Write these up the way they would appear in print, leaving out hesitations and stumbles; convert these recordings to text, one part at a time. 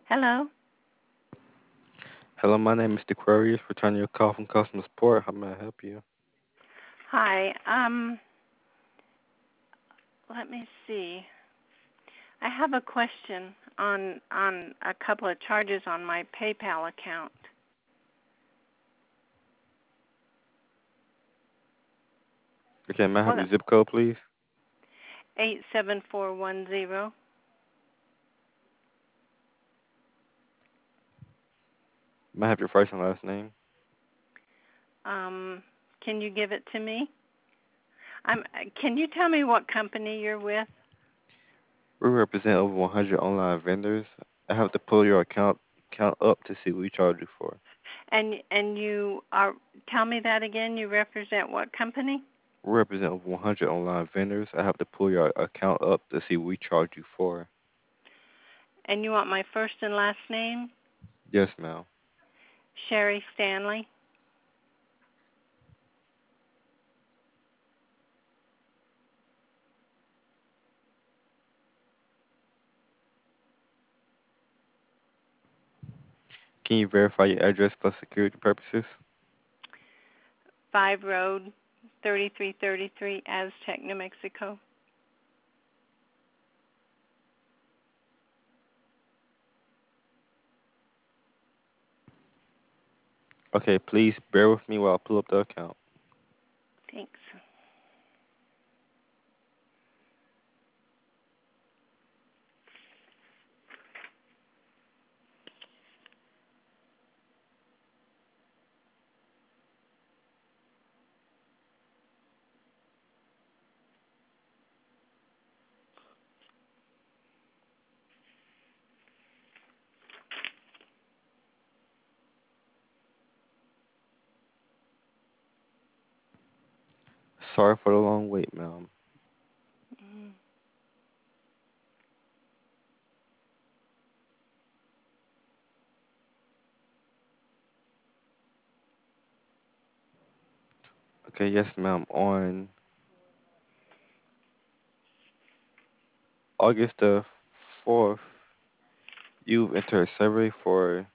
Hello. Hello, my name is Aquarius. Returning your call from customer support. How may I help you? Hi. Let me see. I have a question on a couple of charges on my PayPal account. Okay, may I have What? your zip code, please? 87410. May I have your first and last name? Um, can you give it to me? I'm. Can you tell me what company you're with? We represent over 100 online vendors. I have to pull your account up to see what we charge you for. And you are. Tell me that again. You represent what company? We represent over 100 online vendors. I have to pull your account up to see what we charge you for. And you want my first and last name? Yes, ma'am. Sherry Stanley. Can you verify your address for security purposes? 5 Road, 3333, Aztec, New Mexico. Okay, please bear with me while I pull up the account. Thanks. Sorry for the long wait, ma'am. Mm. Okay, yes, ma'am. On August the 4th, you've entered a survey for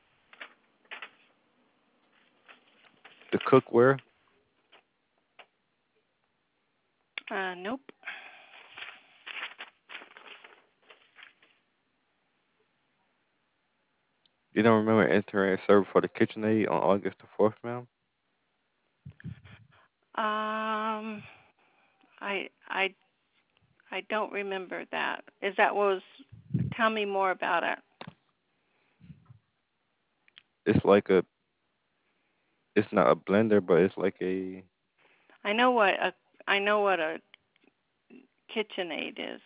the cookware. Nope. You don't remember entering a survey for the KitchenAid on August the 4th, ma'am? Um, I I I don't remember that. Is that what was? Tell me more about it. It's like it's not a blender, but it's like a, I know what a I know what a KitchenAid is,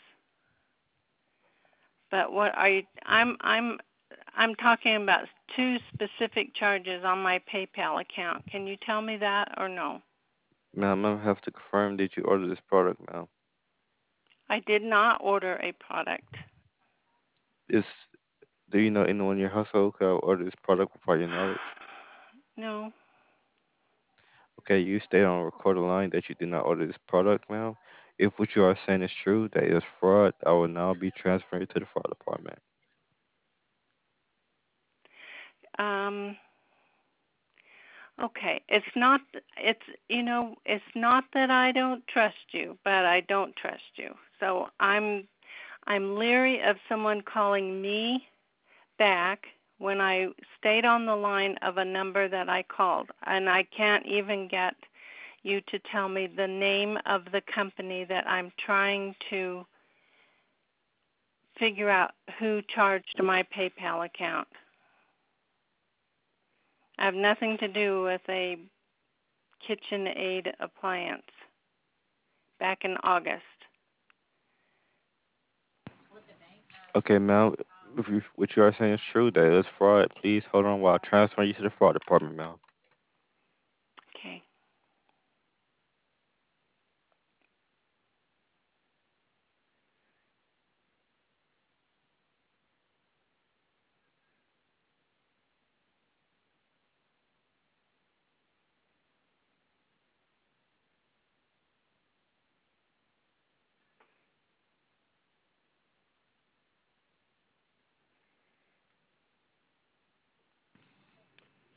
but what are you? I'm talking about two specific charges on my PayPal account. Can you tell me that or no? ma'am, I have to confirm that you ordered this product, ma'am. I did not order a product. Is, do you know anyone in your household who have ordered this product without your knowledge? No. Okay, you state on a recorded line that you did not order this product, ma'am. If what you are saying is true, that is fraud, I will now be transferring you to the fraud department. Um. Okay. It's not that I don't trust you, but I don't trust you. So I'm leery of someone calling me back when I stayed on the line of a number that I called, and I can't even get you to tell me the name of the company that I'm trying to figure out who charged my PayPal account. I have nothing to do with a KitchenAid appliance back in August. Okay, ma'am, if what you are saying is true, that is fraud, please hold on while I transfer you to the fraud department, ma'am. Okay.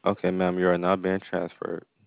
Okay, ma'am, you are not being transferred.